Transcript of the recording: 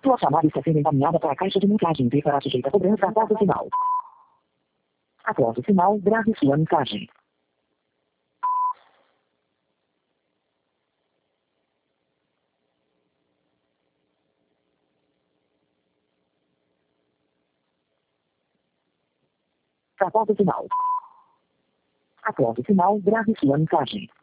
Sua chamada está sendo encaminhada para a caixa de mensagem e será sujeita a cobrança após o sinal. Após o sinal, grave sua mensagem. Após o sinal. Após o sinal, grave sua mensagem.